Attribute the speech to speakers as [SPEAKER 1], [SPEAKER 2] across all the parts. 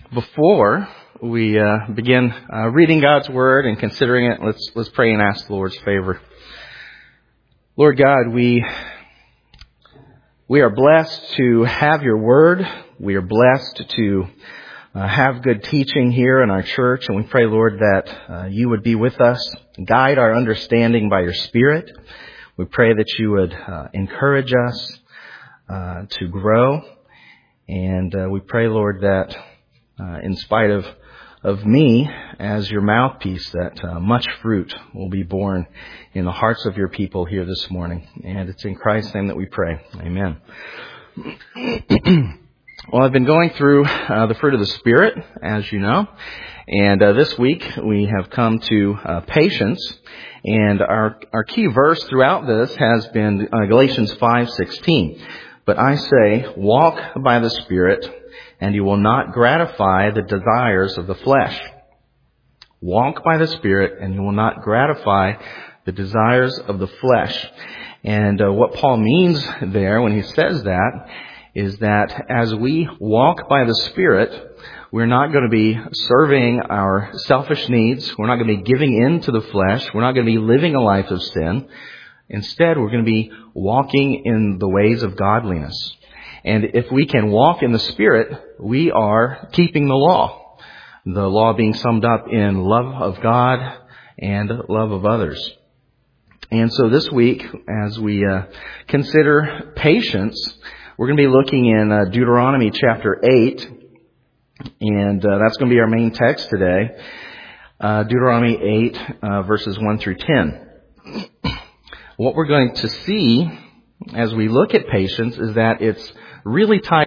[SPEAKER 1] Before we begin reading God's Word and considering it, let's pray and ask the Lord's favor. Lord God, we are blessed to have your Word. We are blessed to have good teaching here in our church, and we pray, Lord, that you would be with us, guide our understanding by your Spirit. We pray that you would encourage us to grow, and we pray, Lord, that in spite of me as your mouthpiece, that much fruit will be born in the hearts of your people here this morning. And it's in Christ's name that we pray. Amen. Well, I've been going through the fruit of the Spirit, as you know. And this week we have come to patience. And our key verse throughout this has been Galatians 5:16. But I say, walk by the Spirit, and you will not gratify the desires of the flesh. Walk by the Spirit, and you will not gratify the desires of the flesh. And what Paul means there when he says that is that as we walk by the Spirit, we're not going to be serving our selfish needs. We're not going to be giving in to the flesh. We're not going to be living a life of sin. Instead, we're going to be walking in the ways of godliness. And if we can walk in the Spirit, we are keeping the law being summed up in love of God and love of others. And so this week, as we consider patience, we're going to be looking in Deuteronomy chapter 8, and that's going to be our main text today, Deuteronomy 8, verses 1 through 10. What we're going to see as we look at patience is that it's really tied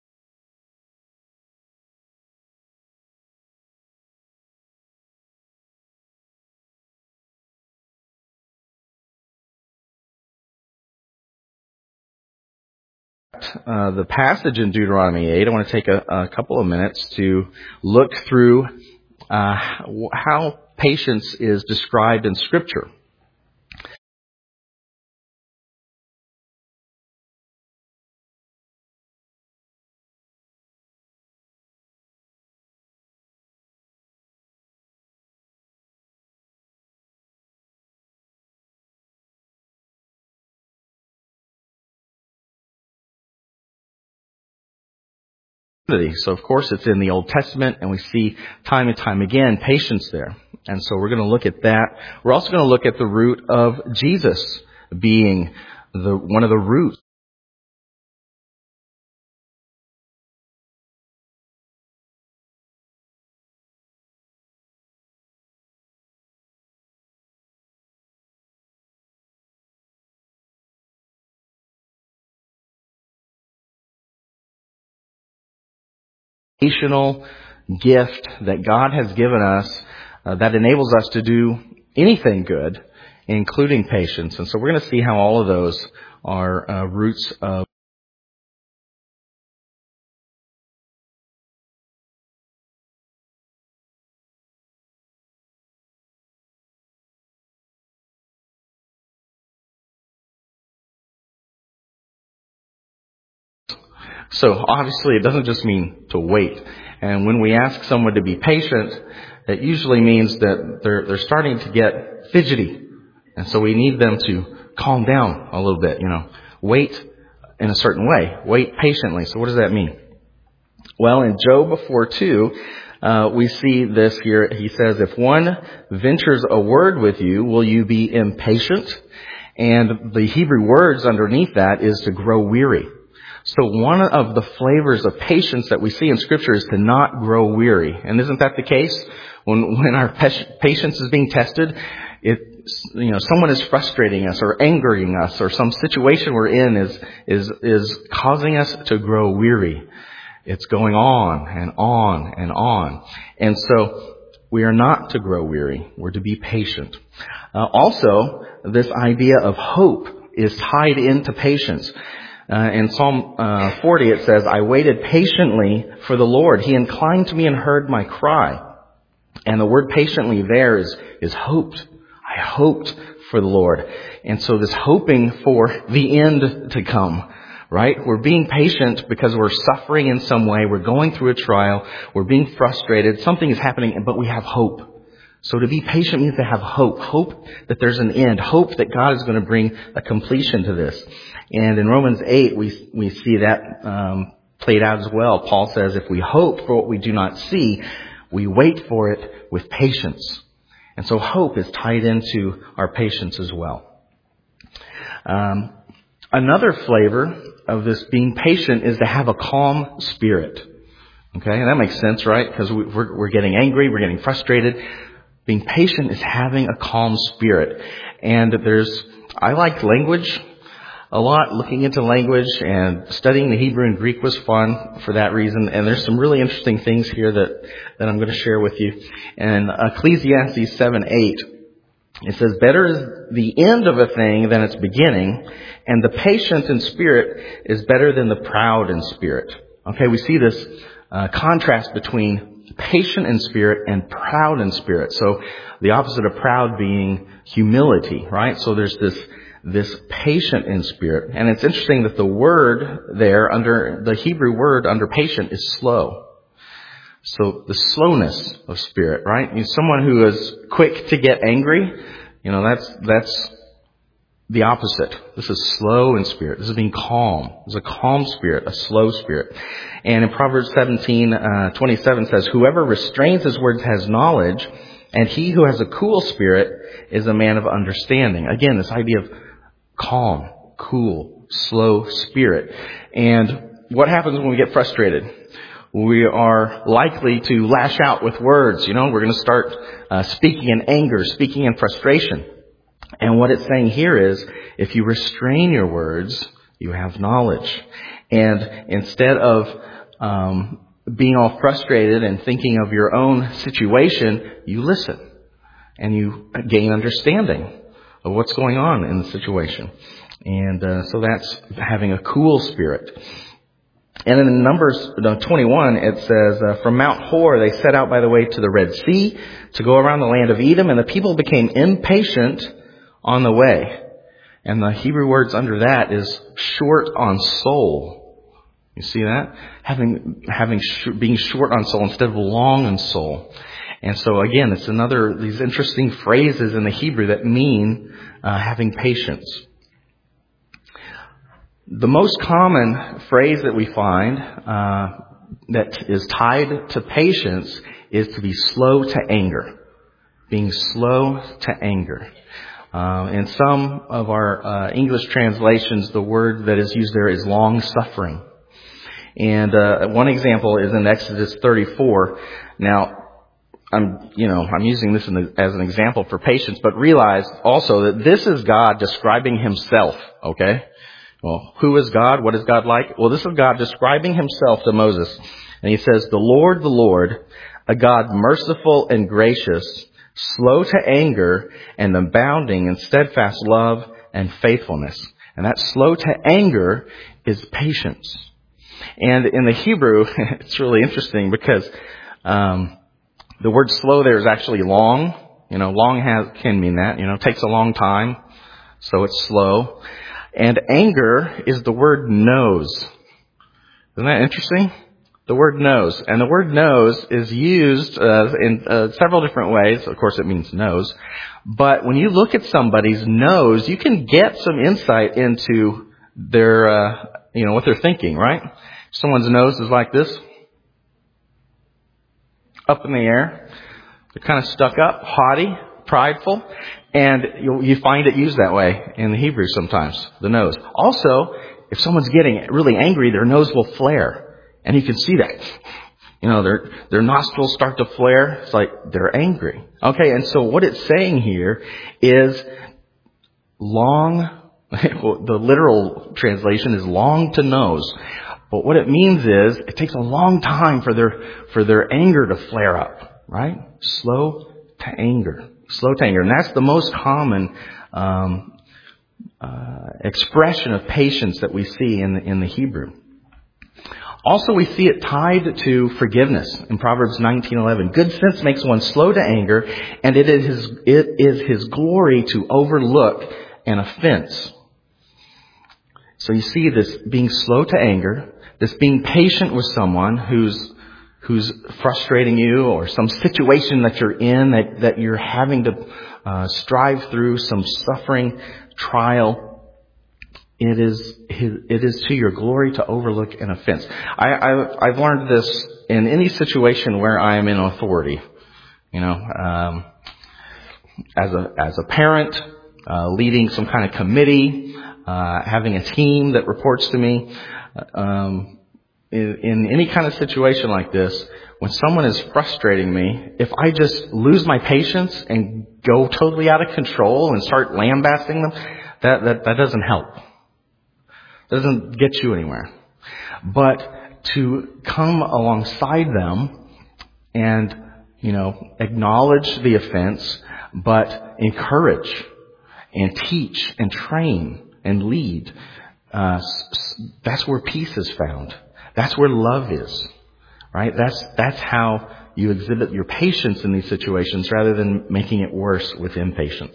[SPEAKER 1] the passage in Deuteronomy 8. I want to take a couple of minutes to look through how patience is described in Scripture. So, of course, it's in the Old Testament, and we see time and time again patience there. And so we're going to look at that. We're also going to look at the root of Jesus being one of the roots. Gift that God has given us that enables us to do anything good, including patience. And so we're going to see how all of those are roots of. So obviously it doesn't just mean to wait. And when we ask someone to be patient, it usually means that they're starting to get fidgety. And so we need them to calm down a little bit, wait in a certain way, wait patiently. So what does that mean? Well, in Job 4:2, we see this here. He says, if one ventures a word with you, will you be impatient? And the Hebrew words underneath that is to grow weary. So one of the flavors of patience that we see in Scripture is to not grow weary. And isn't that the case? When our patience is being tested, someone is frustrating us or angering us, or some situation we're in is causing us to grow weary. It's going on and on and on. And so we are not to grow weary. We're to be patient. Also, this idea of hope is tied into patience. In Psalm 40 it says, I waited patiently for the Lord. He inclined to me and heard my cry. And the word patiently there is hoped. I hoped for the Lord. And so this hoping for the end to come, right? We're being patient because we're suffering in some way. We're going through a trial. We're being frustrated. Something is happening, but we have hope. So to be patient means to have hope. Hope that there's an end. Hope that God is going to bring a completion to this. And in Romans 8, we see that played out as well. Paul says, if we hope for what we do not see, we wait for it with patience. And so hope is tied into our patience as well. Another flavor of this being patient is to have a calm spirit. Okay, and that makes sense, right? Because we're getting angry, we're getting frustrated. Being patient is having a calm spirit. And I like language a lot. Looking into language and studying the Hebrew and Greek was fun for that reason. And there's some really interesting things here that I'm going to share with you. And Ecclesiastes 7:8, it says, better is the end of a thing than its beginning, and the patient in spirit is better than the proud in spirit. Okay, we see this contrast between patient in spirit and proud in spirit. So the opposite of proud being humility, right? So there's this patient in spirit. And it's interesting that the word there under the Hebrew word under patient is slow. So the slowness of spirit, right? Someone who is quick to get angry, that's the opposite. This is slow in spirit. This is being calm. This is a calm spirit, a slow spirit. And in Proverbs 17:27 says, whoever restrains his words has knowledge, and he who has a cool spirit is a man of understanding. Again, this idea of calm, cool, slow spirit. And what happens when we get frustrated? We are likely to lash out with words. We're going to start speaking in anger, speaking in frustration. And what it's saying here is, if you restrain your words, you have knowledge. And instead of being all frustrated and thinking of your own situation, you listen. And you gain understanding of what's going on in the situation. And so that's having a cool spirit. And then in Numbers 21, it says, from Mount Hor they set out by the way to the Red Sea to go around the land of Edom, and the people became impatient on the way. And the Hebrew words under that is short on soul. You see that? Being short on soul instead of long on soul. And so again, it's these interesting phrases in the Hebrew that mean having patience. The most common phrase that we find that is tied to patience is to be slow to anger. Being slow to anger. In some of our English translations, the word that is used there is long suffering. And one example is in Exodus 34. Now, I'm using this as an example for patience, but realize also that this is God describing himself, okay? Well, who is God? What is God like? Well, this is God describing himself to Moses. And he says, the Lord, a God merciful and gracious, slow to anger, and abounding in steadfast love and faithfulness. And that slow to anger is patience. And in the Hebrew, it's really interesting because the word slow there is actually long. Long can mean that. It takes a long time, so it's slow. And anger is the word knows. Isn't that interesting? The word knows. And the word knows is used in several different ways. Of course, it means knows. But when you look at somebody's nose, you can get some insight into their, what they're thinking, right? Someone's nose is like this. Up in the air. They're kind of stuck up, haughty, prideful. And you find it used that way in the Hebrew sometimes, the nose. Also, if someone's getting really angry, their nose will flare. And you can see that. Their nostrils start to flare. It's like they're angry. Okay, and so what it's saying here is long, the literal translation is long to nose. But what it means is it takes a long time for their anger to flare up, right? Slow to anger. Slow to anger. And that's the most common expression of patience that we see in the Hebrew. Also, we see it tied to forgiveness in Proverbs 19:11. Good sense makes one slow to anger, and it is his glory to overlook an offense. So you see this being slow to anger, this being patient with someone who's frustrating you, or some situation that you're in that you're having to strive through, some suffering, trial. It is to your glory to overlook an offense. I've learned this in any situation where I am in authority. As a parent, leading some kind of committee, having a team that reports to me. In any kind of situation like this, when someone is frustrating me, if I just lose my patience and go totally out of control and start lambasting them, that doesn't help. Doesn't get you anywhere. But to come alongside them and, acknowledge the offense, but encourage and teach and train and lead, that's where peace is found. That's where love is, right? That's how you exhibit your patience in these situations rather than making it worse with impatience.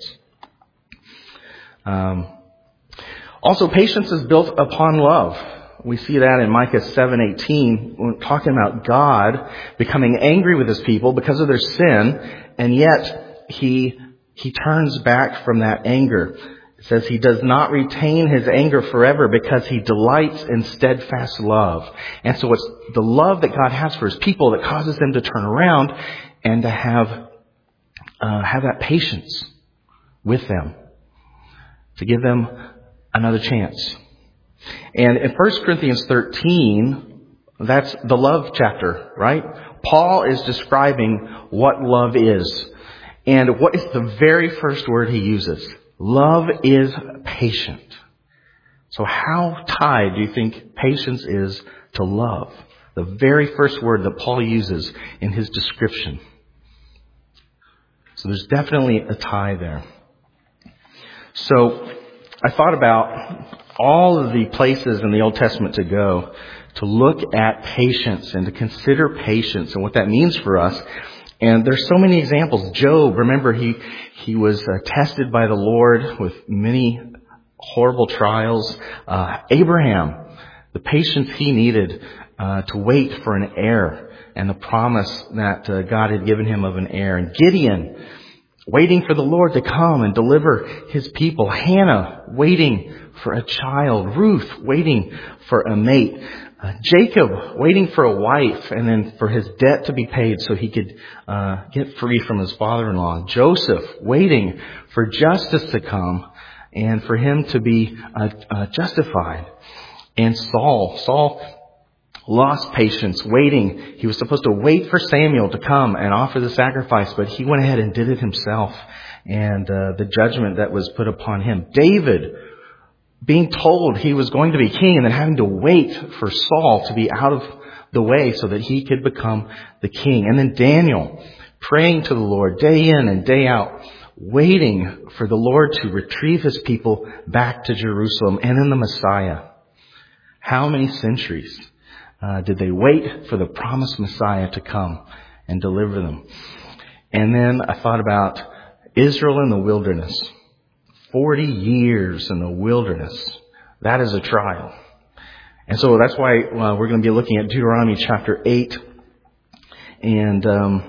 [SPEAKER 1] Also, patience is built upon love. We see that in Micah 7:18, when talking about God becoming angry with his people because of their sin, and yet he turns back from that anger. It says he does not retain his anger forever because he delights in steadfast love. And so it's the love that God has for his people that causes them to turn around and to have that patience with them, to give them another chance. And in 1 Corinthians 13, that's the love chapter, right? Paul is describing what love is. And what is the very first word he uses? Love is patient. So how tied do you think patience is to love? The very first word that Paul uses in his description. So there's definitely a tie there. So I thought about all of the places in the Old Testament to go to look at patience and to consider patience and what that means for us. And there's so many examples. Job, remember, he was tested by the Lord with many horrible trials. Abraham, the patience he needed to wait for an heir and the promise that God had given him of an heir. And Gideon, waiting for the Lord to come and deliver his people. Hannah, waiting for a child. Ruth, waiting for a mate. Jacob, waiting for a wife and then for his debt to be paid so he could get free from his father-in-law. Joseph, waiting for justice to come and for him to be justified. And Saul lost patience, waiting. He was supposed to wait for Samuel to come and offer the sacrifice, but he went ahead and did it himself. And the judgment that was put upon him. David, being told he was going to be king and then having to wait for Saul to be out of the way so that he could become the king. And then Daniel, praying to the Lord day in and day out, waiting for the Lord to retrieve his people back to Jerusalem. And then the Messiah. How many centuries did they wait for the promised Messiah to come and deliver them? And then I thought about Israel in the wilderness. 40 years in the wilderness. That is a trial. And so that's why we're going to be looking at Deuteronomy chapter 8. And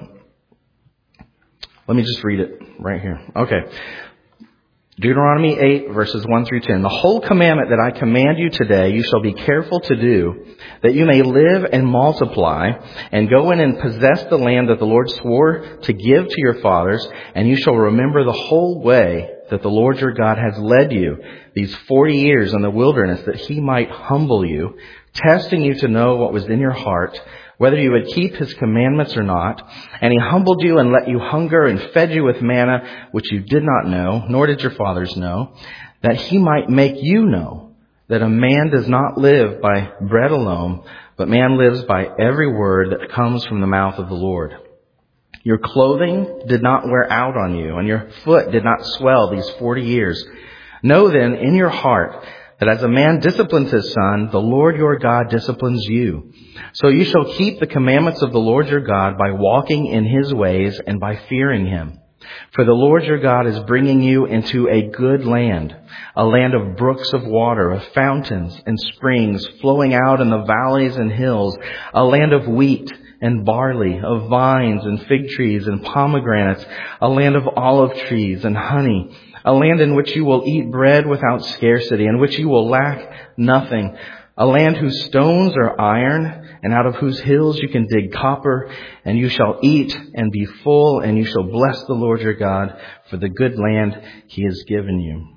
[SPEAKER 1] let me just read it right here. Okay. Deuteronomy 8, verses 1 through 10. The whole commandment that I command you today, you shall be careful to do, that you may live and multiply, and go in and possess the land that the Lord swore to give to your fathers, and you shall remember the whole way that the Lord your God has led you these 40 years in the wilderness, that he might humble you, testing you to know what was in your heart, whether you would keep his commandments or not. And he humbled you and let you hunger and fed you with manna, which you did not know, nor did your fathers know, that he might make you know that a man does not live by bread alone, but man lives by every word that comes from the mouth of the Lord. Your clothing did not wear out on you, and your foot did not swell these 40 years. Know then in your heart that as a man disciplines his son, the Lord your God disciplines you. So you shall keep the commandments of the Lord your God by walking in his ways and by fearing him. For the Lord your God is bringing you into a good land, a land of brooks of water, of fountains and springs flowing out in the valleys and hills, a land of wheat and barley, of vines and fig trees and pomegranates, a land of olive trees and honey, a land in which you will eat bread without scarcity, in which you will lack nothing, a land whose stones are iron, and out of whose hills you can dig copper, and you shall eat and be full, and you shall bless the Lord your God for the good land he has given you.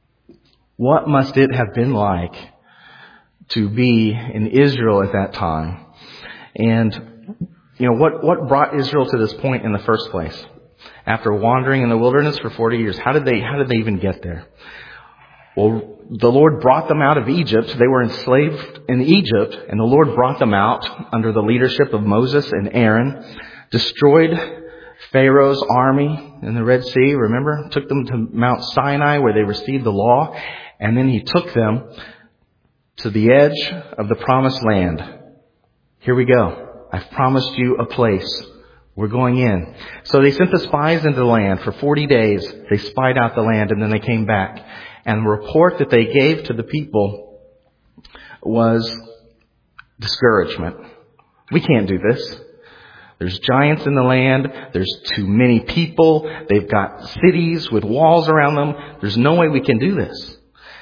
[SPEAKER 1] What must it have been like to be in Israel at that time? And, what brought Israel to this point in the first place? After wandering in the wilderness for 40 years, how did they even get there? Well, the Lord brought them out of Egypt. They were enslaved in Egypt, and the Lord brought them out under the leadership of Moses and Aaron, destroyed Pharaoh's army in the Red Sea, remember? Took them to Mount Sinai where they received the law, and then he took them to the edge of the promised land. Here we go. I've promised you a place. We're going in. So they sent the spies into the land for 40 days. They spied out the land, and then they came back. And the report that they gave to the people was discouragement. We can't do this. There's giants in the land. There's too many people. They've got cities with walls around them. There's no way we can do this.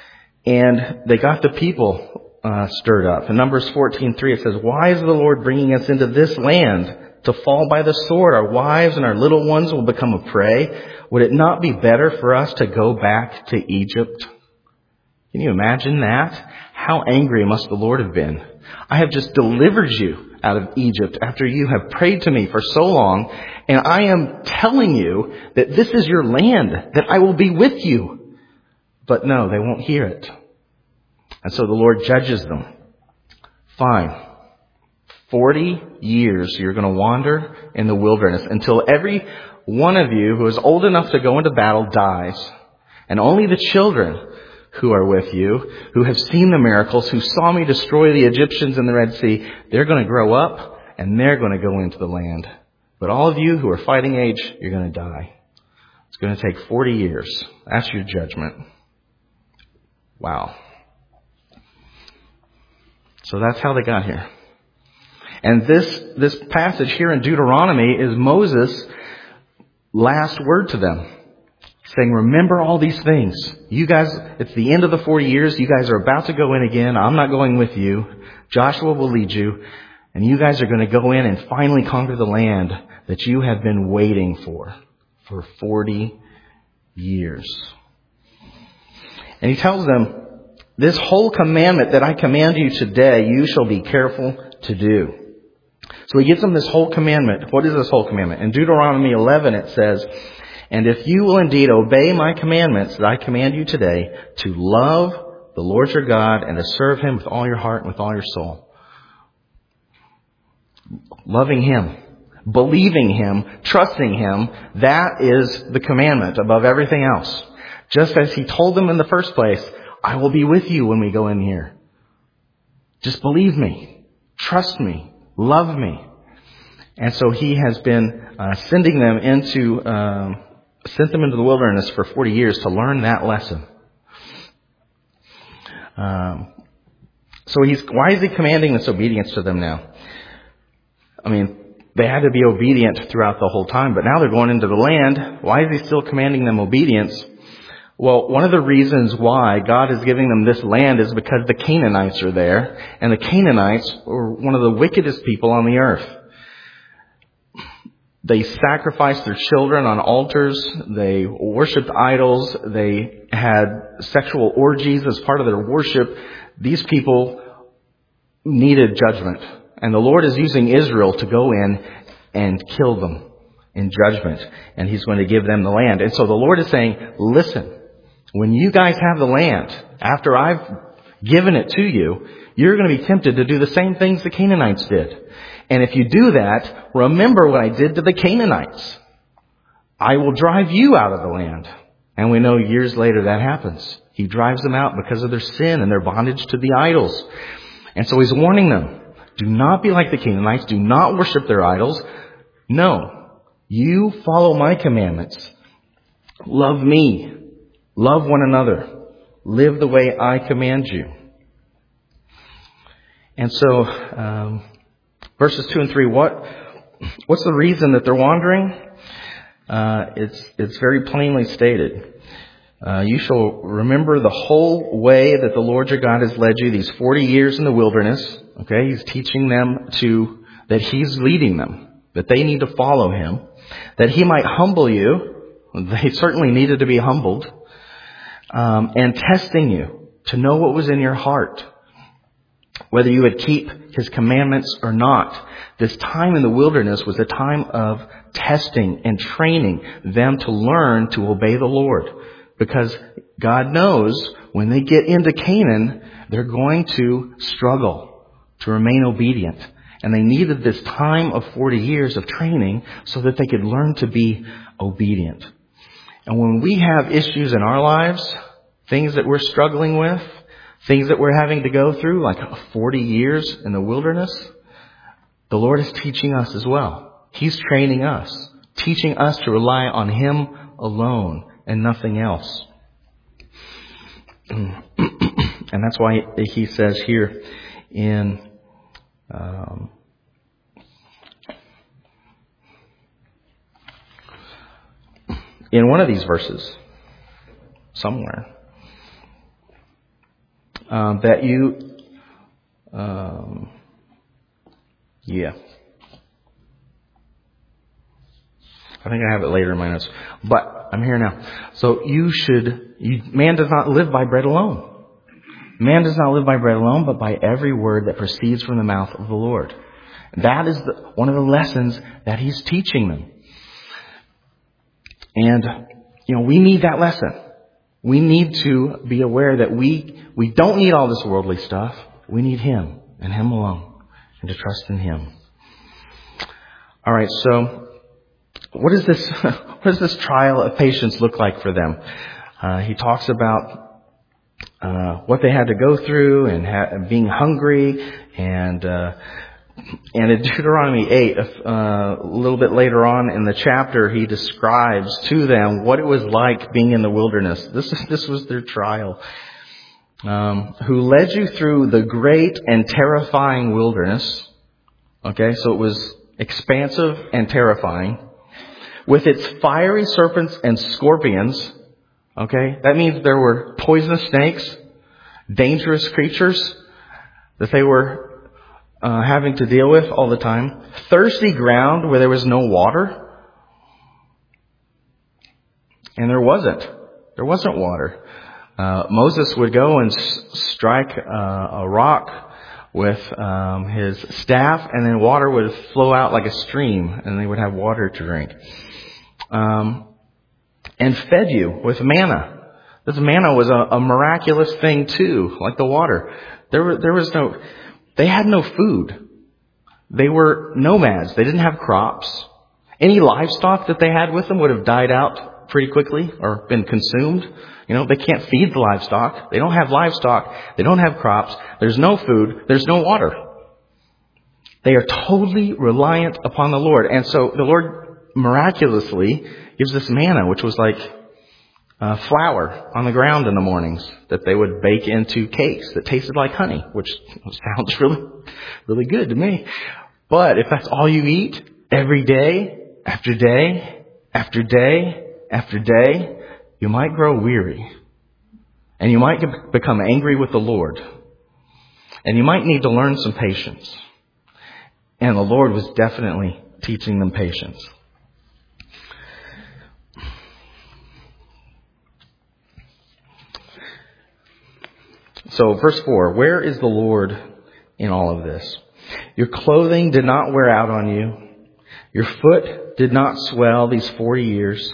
[SPEAKER 1] And they got the people stirred up. In Numbers 14:3 it says, "Why is the Lord bringing us into this land to fall by the sword? Our wives and our little ones will become a prey. Would it not be better for us to go back to Egypt?" Can you imagine that? How angry must the Lord have been? I have just delivered you out of Egypt after you have prayed to me for so long, and I am telling you that this is your land, that I will be with you. But no, they won't hear it. And so the Lord judges them. Fine. 40 years you're going to wander in the wilderness until every one of you who is old enough to go into battle dies. And only the children who are with you, who have seen the miracles, who saw me destroy the Egyptians in the Red Sea, they're going to grow up and they're going to go into the land. But all of you who are fighting age, you're going to die. It's going to take 40 years. That's your judgment. Wow. So that's how they got here. And this passage here in Deuteronomy is Moses' last word to them, saying, remember all these things. You guys, it's the end of the 40 years. You guys are about to go in again. I'm not going with you. Joshua will lead you. And you guys are going to go in and finally conquer the land that you have been waiting for 40 years. And he tells them, this whole commandment that I command you today, you shall be careful to do. So he gives them this whole commandment. What is this whole commandment? In Deuteronomy 11 it says, and if you will indeed obey my commandments that I command you today, to love the Lord your God and to serve him with all your heart and with all your soul. Loving him, believing him, trusting him, that is the commandment above everything else. Just as he told them in the first place, I will be with you when we go in here. Just believe me, trust me, love me. And so he has been sending them into the wilderness for 40 years to learn that lesson. So why is he commanding this obedience to them now? I mean, they had to be obedient throughout the whole time, but now they're going into the land. Why is he still commanding them obedience? Well, one of the reasons why God is giving them this land is because the Canaanites are there, and the Canaanites were one of the wickedest people on the earth. They sacrificed their children on altars. They worshipped idols. They had sexual orgies as part of their worship. These people needed judgment. And the Lord is using Israel to go in and kill them in judgment. And he's going to give them the land. And so the Lord is saying, listen, when you guys have the land, after I've given it to you, you're going to be tempted to do the same things the Canaanites did. And if you do that, remember what I did to the Canaanites. I will drive you out of the land. And we know years later that happens. He drives them out because of their sin and their bondage to the idols. And so he's warning them, do not be like the Canaanites. Do not worship their idols. No, You follow my commandments. Love me. Love one another. Live the way I command you. And so, verses 2 and 3, what's the reason that they're wandering? It's very plainly stated. You shall remember the whole way that the Lord your God has led you these 40 years in the wilderness. Okay, He's teaching them that He's leading them, that they need to follow Him, that He might humble you. They certainly needed to be humbled, and testing you to know what was in your heart, whether you would keep His commandments or not. This time in the wilderness was a time of testing and training them to learn to obey the Lord. Because God knows when they get into Canaan, they're going to struggle to remain obedient. And they needed this time of 40 years of training so that they could learn to be obedient. And when we have issues in our lives, things that we're struggling with, things that we're having to go through, like 40 years in the wilderness, the Lord is teaching us as well. He's training us, teaching us to rely on Him alone and nothing else. And that's why He says here in one of these verses, somewhere, that you, I think I have it later in my notes, but I'm here now. So man does not live by bread alone. Man does not live by bread alone, but by every word that proceeds from the mouth of the Lord. That is one of the lessons that He's teaching them. And, we need that lesson. We need to be aware that we don't need all this worldly stuff. We need Him and Him alone, and to trust in Him. All right, so what does this trial of patience look like for them? He talks about what they had to go through and being hungry, and in Deuteronomy 8, a little bit later on in the chapter, he describes to them what it was like being in the wilderness. This was their trial. Who led you through the great and terrifying wilderness. Okay, so it was expansive and terrifying. With its fiery serpents and scorpions. Okay, that means there were poisonous snakes, dangerous creatures that they were having to deal with all the time. Thirsty ground where there was no water. And there wasn't water. Moses would go and strike a rock with his staff, and then water would flow out like a stream, and they would have water to drink. And fed you with manna. This manna was a miraculous thing too, like the water. They had no food. They were nomads. They didn't have crops. Any livestock that they had with them would have died out pretty quickly or been consumed. They can't feed the livestock. They don't have livestock. They don't have crops. There's no food. There's no water. They are totally reliant upon the Lord. And so the Lord miraculously gives this manna, which was like flour on the ground in the mornings that they would bake into cakes that tasted like honey, which sounds really, really good to me. But if that's all you eat every day, after day, after day, after day, you might grow weary. And you might become angry with the Lord. And you might need to learn some patience. And the Lord was definitely teaching them patience. So verse 4, where is the Lord in all of this? Your clothing did not wear out on you. Your foot did not swell these 40 years.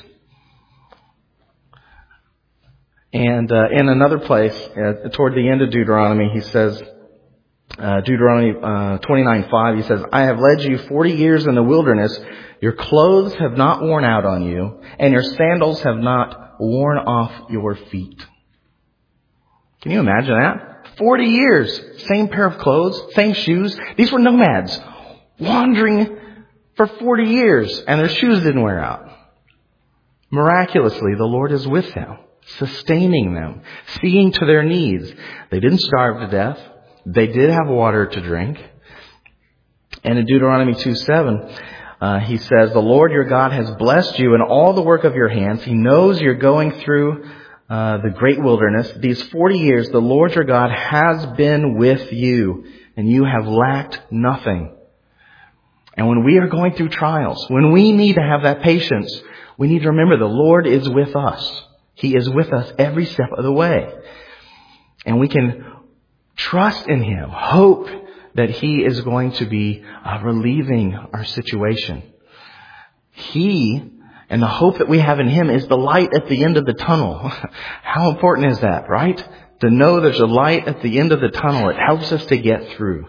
[SPEAKER 1] And in another place, toward the end of Deuteronomy, he says, Deuteronomy 29:5, he says, I have led you 40 years in the wilderness. Your clothes have not worn out on you, and your sandals have not worn off your feet. Can you imagine that? 40 years, same pair of clothes, same shoes. These were nomads, wandering for 40 years and their shoes didn't wear out. Miraculously, the Lord is with them, sustaining them, seeing to their needs. They didn't starve to death. They did have water to drink. And in Deuteronomy 2:7, he says, the Lord your God has blessed you in all the work of your hands. He knows you're going through the great wilderness. These 40 years, the Lord your God has been with you, and you have lacked nothing. And when we are going through trials, when we need to have that patience, we need to remember the Lord is with us. He is with us every step of the way. And we can trust in Him, hope that He is going to be relieving our situation. He, and the hope that we have in Him, is the light at the end of the tunnel. How important is that, right? To know there's a light at the end of the tunnel. It helps us to get through.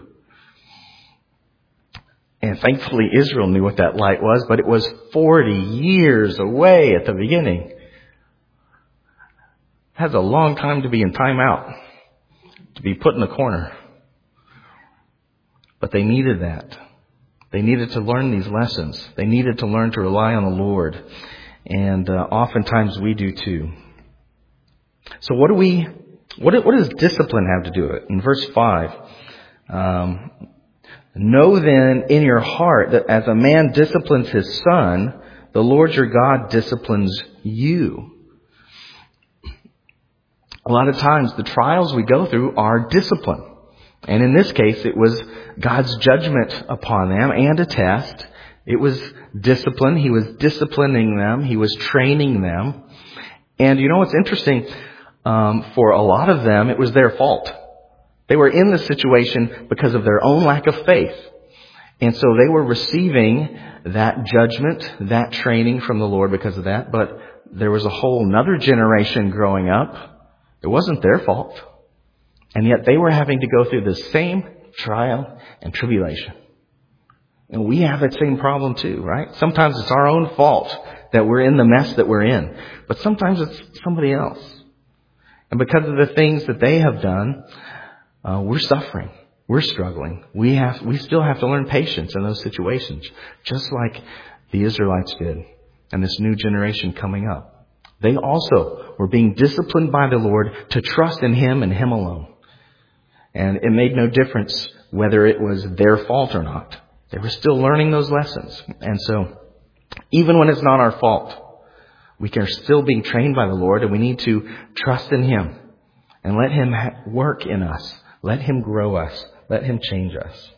[SPEAKER 1] And thankfully Israel knew what that light was, but it was 40 years away at the beginning. That's a long time to be in timeout, to be put in the corner. But they needed that. They needed to learn these lessons. They needed to learn to rely on the Lord. And oftentimes we do too. So what does discipline have to do with it? In verse 5, know then in your heart that as a man disciplines his son, the Lord your God disciplines you. A lot of times the trials we go through are discipline. And in this case, it was God's judgment upon them and a test. It was discipline. He was disciplining them. He was training them. And you know what's interesting? For a lot of them, it was their fault. They were in this situation because of their own lack of faith. And so they were receiving that judgment, that training from the Lord because of that. But there was a whole another generation growing up. It wasn't their fault. And yet they were having to go through the same trial and tribulation. And we have that same problem too, right? Sometimes it's our own fault that we're in the mess that we're in. But sometimes it's somebody else. And because of the things that they have done, we're suffering. We're struggling. We still have to learn patience in those situations, just like the Israelites did and this new generation coming up. They also were being disciplined by the Lord to trust in Him and Him alone. And it made no difference whether it was their fault or not. They were still learning those lessons. And so, even when it's not our fault, we are still being trained by the Lord, and we need to trust in Him and let Him work in us. Let Him grow us. Let Him change us.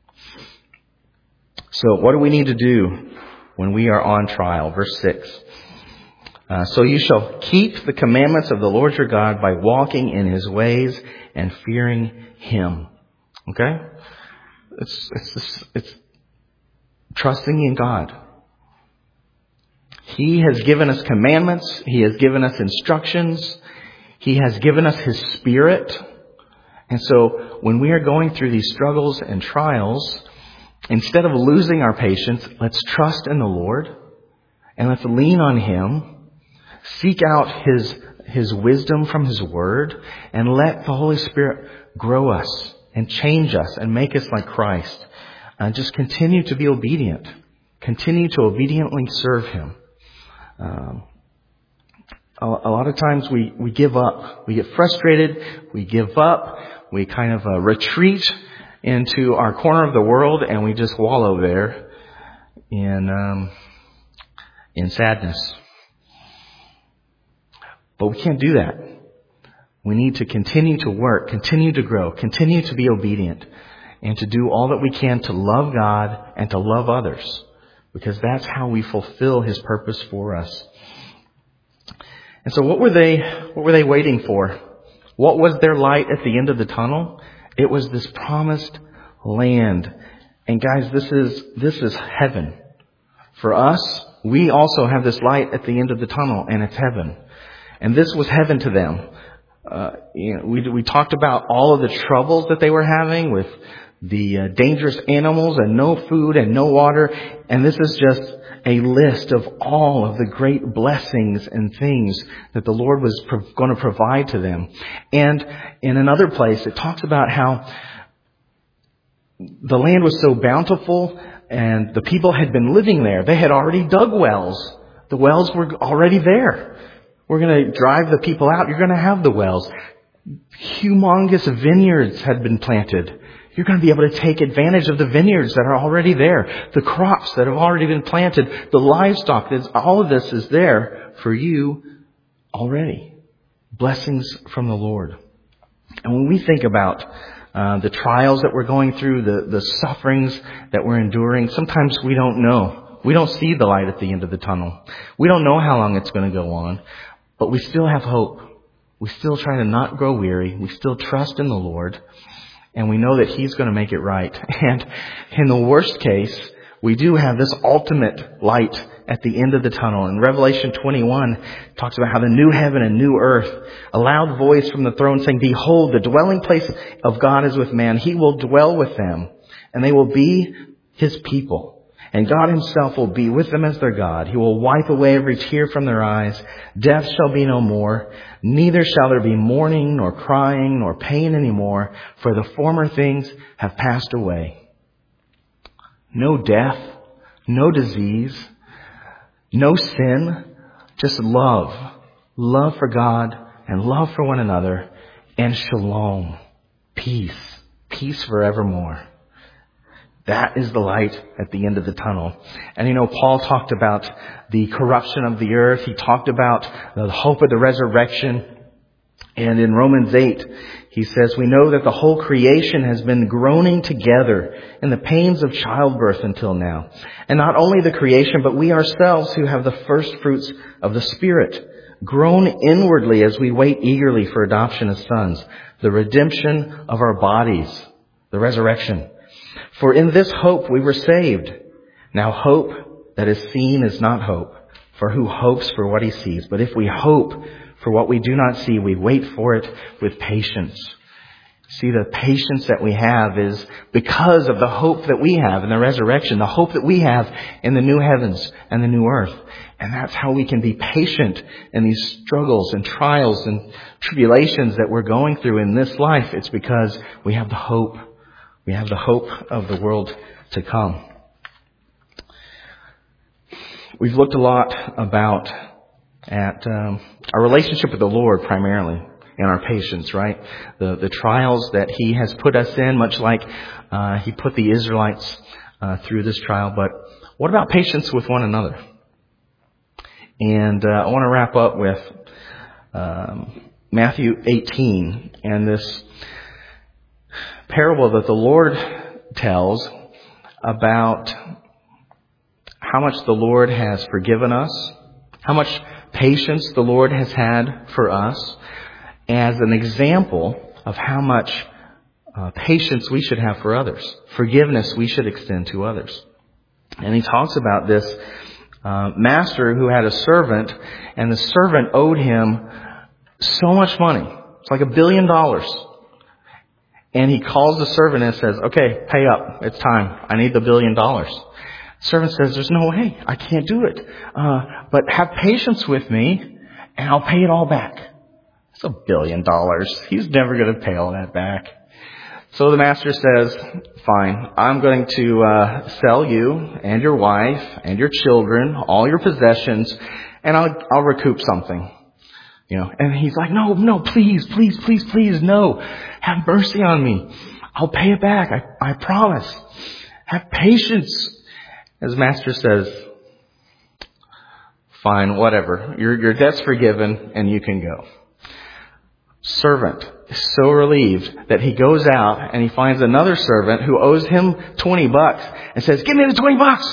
[SPEAKER 1] So what do we need to do when we are on trial? Verse 6. So you shall keep the commandments of the Lord your God by walking in His ways and fearing Him. Okay? It's trusting in God. He has given us commandments. He has given us instructions. He has given us His Spirit. And so when we are going through these struggles and trials, instead of losing our patience, let's trust in the Lord and let's lean on Him. Seek out His wisdom from His Word and let the Holy Spirit grow us and change us and make us like Christ. And just continue to be obedient. Continue to obediently serve Him. A lot of times we give up. We get frustrated. We give up. We kind of retreat into our corner of the world and we just wallow there in sadness. But we can't do that. We need to continue to work, continue to grow, continue to be obedient, and to do all that we can to love God and to love others, because that's how we fulfill His purpose for us. And so what were they waiting for? What was their light at the end of the tunnel? It was this promised land. And guys, this is heaven. For us, we also have this light at the end of the tunnel, and it's heaven. And this was heaven to them. We talked about all of the troubles that they were having with the dangerous animals and no food and no water. And this is just a list of all of the great blessings and things that the Lord was going to provide to them. And in another place, it talks about how the land was so bountiful And the people had been living there. They had already dug wells. The wells were already there. We're going to drive the people out. You're going to have the wells. Humongous vineyards had been planted. You're going to be able to take advantage of the vineyards that are already there. The crops that have already been planted. The livestock. All of this is there for you already. Blessings from the Lord. And when we think about the trials that we're going through, the sufferings that we're enduring, sometimes we don't know. We don't see the light at the end of the tunnel. We don't know how long it's going to go on, but we still have hope. We still try to not grow weary. We still trust in the Lord, and we know that He's going to make it right. And in the worst case, we do have this ultimate light at the end of the tunnel. In Revelation 21, it talks about how the new heaven and new earth, a loud voice from the throne saying, "Behold, the dwelling place of God is with man. He will dwell with them, and they will be His people. And God Himself will be with them as their God. He will wipe away every tear from their eyes. Death shall be no more. Neither shall there be mourning, nor crying, nor pain anymore, for the former things have passed away." No death, no disease, no sin, just love. Love for God and love for one another, and shalom, peace, peace forevermore. That is the light at the end of the tunnel. And Paul talked about the corruption of the earth. He talked about the hope of the resurrection. And in Romans 8, he says, "We know that the whole creation has been groaning together in the pains of childbirth until now. And not only the creation, but we ourselves who have the first fruits of the Spirit groan inwardly as we wait eagerly for adoption as sons, the redemption of our bodies," the resurrection. "For in this hope we were saved. Now hope that is seen is not hope. For who hopes for what he sees? But if we hope for what we do not see, we wait for it with patience." See, the patience that we have is because of the hope that we have in the resurrection, the hope that we have in the new heavens and the new earth. And that's how we can be patient in these struggles and trials and tribulations that we're going through in this life. It's because we have the hope. We have the hope of the world to come. We've looked a lot at our relationship with the Lord primarily, and our patience, right? The trials that He has put us in, much like He put the Israelites through this trial. But what about patience with one another? And I want to wrap up with Matthew 18 and this parable that the Lord tells about how much the Lord has forgiven us, how much patience the Lord has had for us, as an example of how much patience we should have for others, forgiveness we should extend to others. And He talks about this master who had a servant, and the servant owed him so much money. It's like $1 billion. And he calls the servant and says, "Okay, pay up. It's time. I need the $1 billion." The servant says, "There's no way. I can't do it. But have patience with me and I'll pay it all back." It's $1 billion. He's never going to pay all that back. So the master says, "Fine. I'm going to sell you and your wife and your children, all your possessions, and I'll recoup something." And he's like, no, please, no. Have mercy on me. I'll pay it back. I promise. Have patience. As Master says, "Fine, whatever. Your debt's forgiven and you can go." Servant is so relieved that he goes out and he finds another servant who owes him $20 and says, "Give me the $20.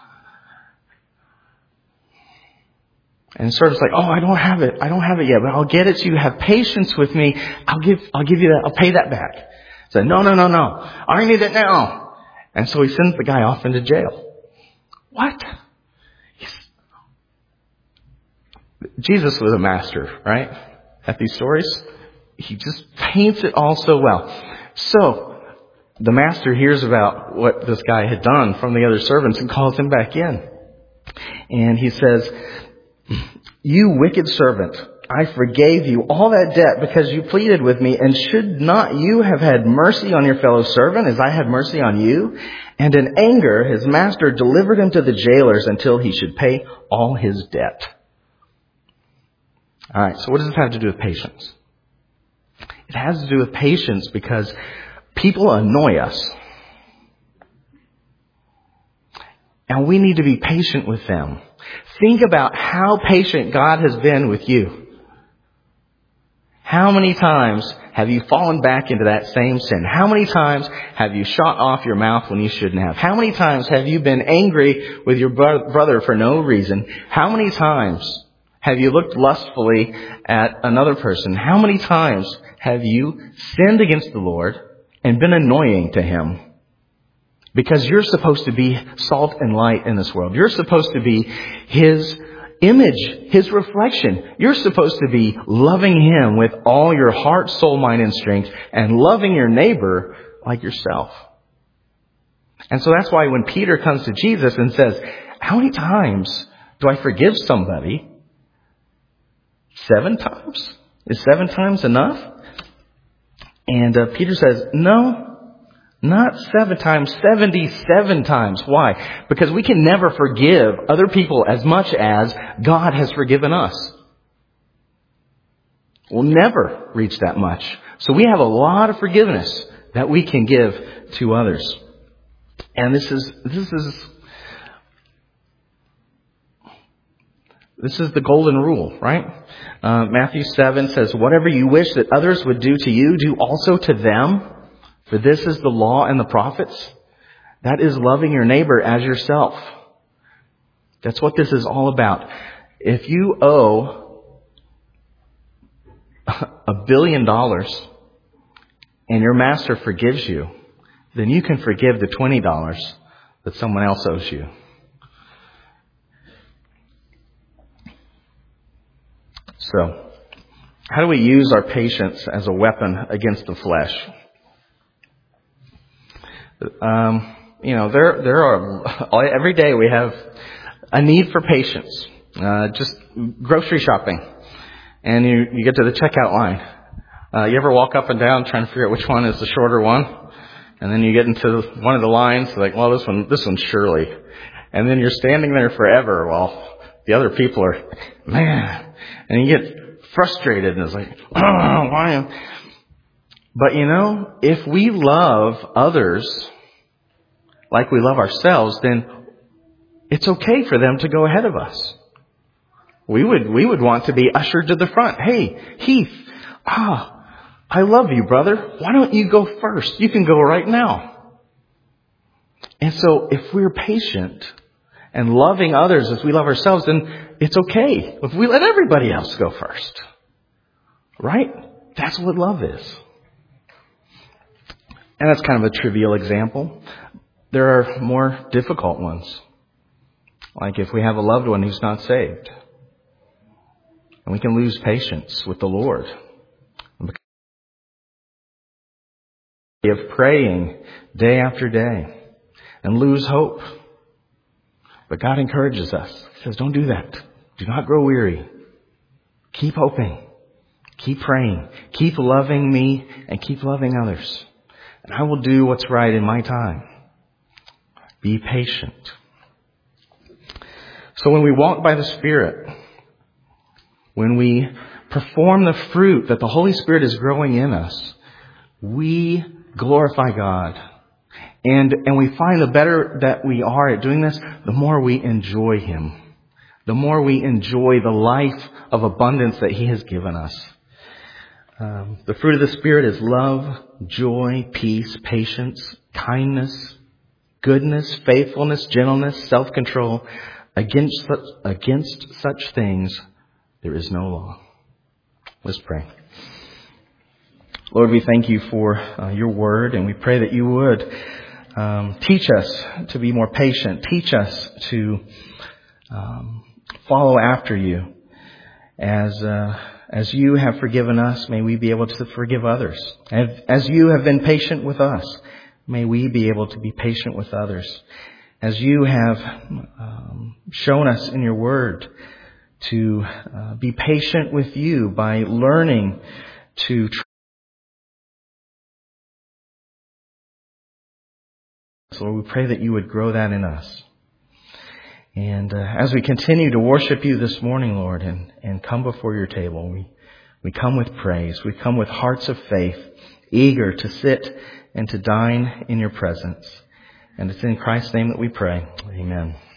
[SPEAKER 1] And the servant's like, "Oh, I don't have it yet, but I'll get it to you. Have patience with me. I'll give you that. I'll pay that back." He said, No. I need it now. And so he sends the guy off into jail. What? Jesus was a master, right? At these stories. He just paints it all so well. So the master hears about what this guy had done from the other servants and calls him back in. And he says, "You wicked servant, I forgave you all that debt because you pleaded with me, and should not you have had mercy on your fellow servant as I had mercy on you? And in anger, his master delivered him to the jailers until he should pay all his debt. All right, so what does this have to do with patience? It has to do with patience because people annoy us. And we need to be patient with them. Think about how patient God has been with you. How many times have you fallen back into that same sin? How many times have you shot off your mouth when you shouldn't have? How many times have you been angry with your brother for no reason? How many times have you looked lustfully at another person? How many times have you sinned against the Lord and been annoying to Him? Because you're supposed to be salt and light in this world. You're supposed to be His image, His reflection. You're supposed to be loving Him with all your heart, soul, mind, and strength, and loving your neighbor like yourself. And so that's why when Peter comes to Jesus and says, how many times do I forgive somebody? 7 times? Is 7 times enough? And Peter says, no. Not 7 times, 77 times. Why? Because we can never forgive other people as much as God has forgiven us. We'll never reach that much. So we have a lot of forgiveness that we can give to others. And this is the golden rule, right? Matthew 7 says, whatever you wish that others would do to you, do also to them. For this is the law and the prophets. That is loving your neighbor as yourself. That's what this is all about. If you owe $1 billion and your master forgives you, then you can forgive the $20 that someone else owes you. So, how do we use our patience as a weapon against the flesh? There are, every day we have a need for patience. Just grocery shopping. And you get to the checkout line. You ever walk up and down trying to figure out which one is the shorter one? And then you get into one of the lines, like, well, this one's surely. And then you're standing there forever while the other people are, man. And you get frustrated and it's like, oh, why? But if we love others like we love ourselves, then it's okay for them to go ahead of us. We would want to be ushered to the front. Hey, Heath, I love you, brother. Why don't you go first? You can go right now. And so if we're patient and loving others as we love ourselves, then it's okay if we let everybody else go first. Right? That's what love is. And that's kind of a trivial example. There are more difficult ones. Like if we have a loved one who's not saved. And we can lose patience with the Lord. Of praying day after day. And lose hope. But God encourages us. He says, don't do that. Do not grow weary. Keep hoping. Keep praying. Keep loving me and keep loving others. And I will do what's right in my time. Be patient. So when we walk by the Spirit, when we perform the fruit that the Holy Spirit is growing in us, we glorify God. And we find the better that we are at doing this, the more we enjoy Him. The more we enjoy the life of abundance that He has given us. The fruit of the Spirit is love, joy, peace, patience, kindness, goodness, faithfulness, gentleness, self-control. Against such things, there is no law. Let's pray. Lord, we thank you for your word, and we pray that you would teach us to be more patient. Teach us to follow after you. As you have forgiven us, may we be able to forgive others. As you have been patient with us, may we be able to be patient with others. As you have shown us in your word to be patient with you by learning to trust. Lord, we pray that you would grow that in us. And as we continue to worship you this morning, Lord, and come before your table, we come with praise. We come with hearts of faith, eager to sit and to dine in your presence. And it's in Christ's name that we pray. Amen.